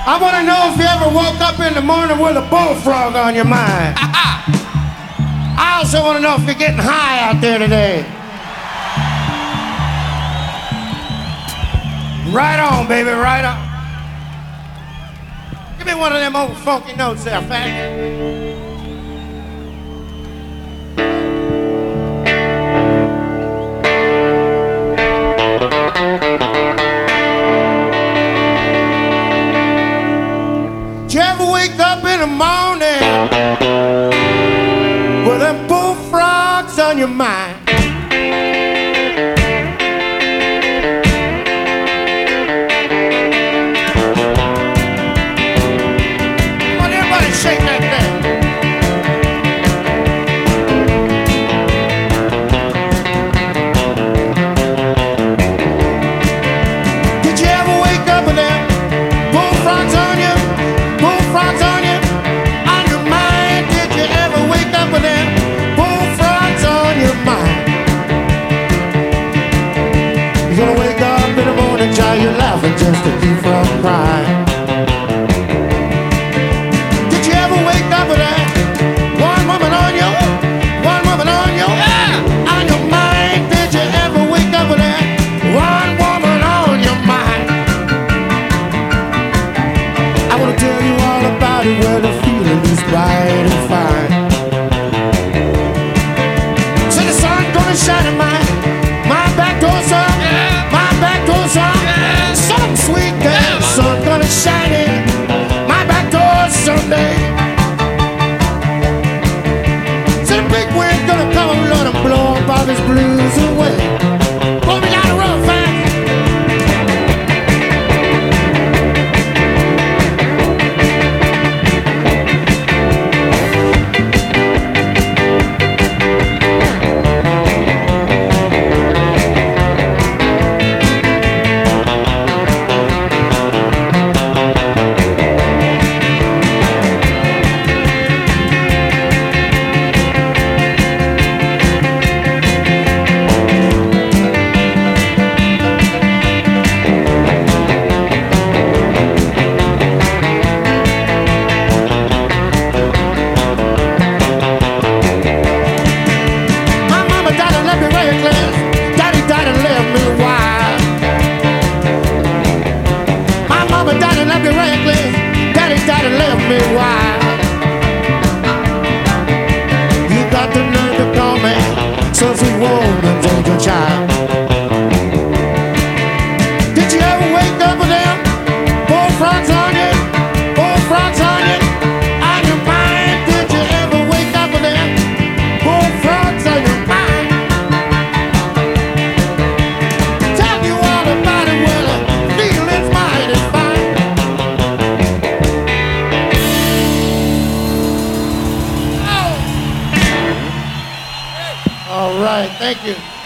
I want to know if you ever woke up in the morning with a bullfrog on your mind. I also want to know if you're getting high out there today. Right on, baby, right on. Give me one of them old funky notes there, fat. Did you ever wake up in the morning with them bullfrogs on your mind? Come on, everybody shake that thing. Did you ever wake up with them bullfrogs on you? Bullfrogs on you, on your mind. Did you ever wake up with them bullfrogs on your mind? You're gonna wake up in the morning, child, you're laughing just to keep from crying. Did you ever wake up with that one woman on you? One woman on you? Yeah. On your mind. Did you ever wake up with that one woman on your mind? I wanna tell you all about it where the feeling is bright and fine. So the sun gonna shine in my back door, son. Yeah. My back door, son. Yeah. Something sweet, girl. Yeah. Sun gonna shine in my back door someday. So the big wind gonna come and let him blow up all his blues away. Blow me down the road fast. All right, thank you.